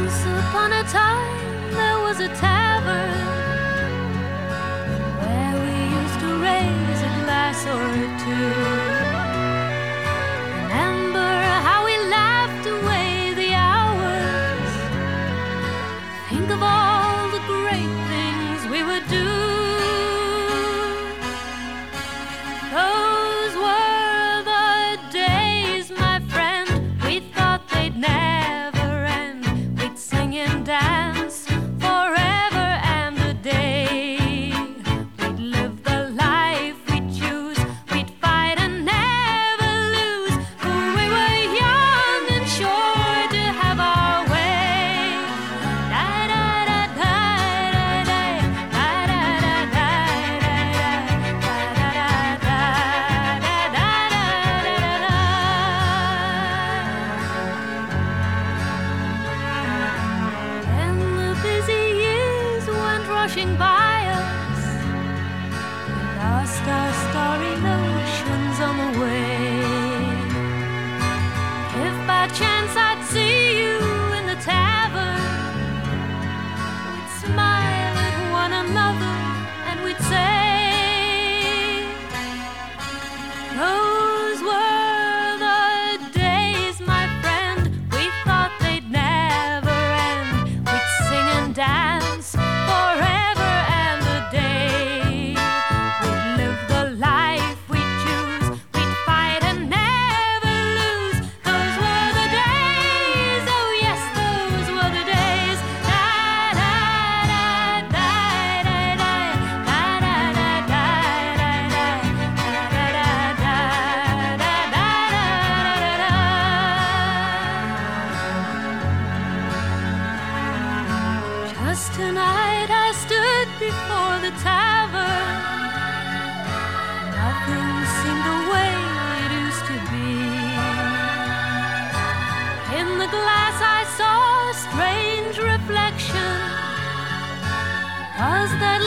Once upon a time there was a tavern where we used to raise a glass or two. Remember how we laughed away the hours. Think of all the great things we would do. Those were the days, my friend. We thought they'd never end. We'd sing and dance forever and a day. We'd live the life we'd choose. We'd fight and never lose. For we were young and sure to have our way. And the busy years went rushing by us. We lost our starry notions on the way. If by chance I'd see you in the tavern, we'd smile at one another and we'd say, those were the days, my friend. We thought they'd never end. We'd sing and dance forever and a day. We'd live the life we'd choose. We'd fight and never lose. Those were the days. Oh yes, those were the days. Just tonight I stood before the tavern. Nothing seemed the way it used to be. In the glass I saw a strange reflection. Was that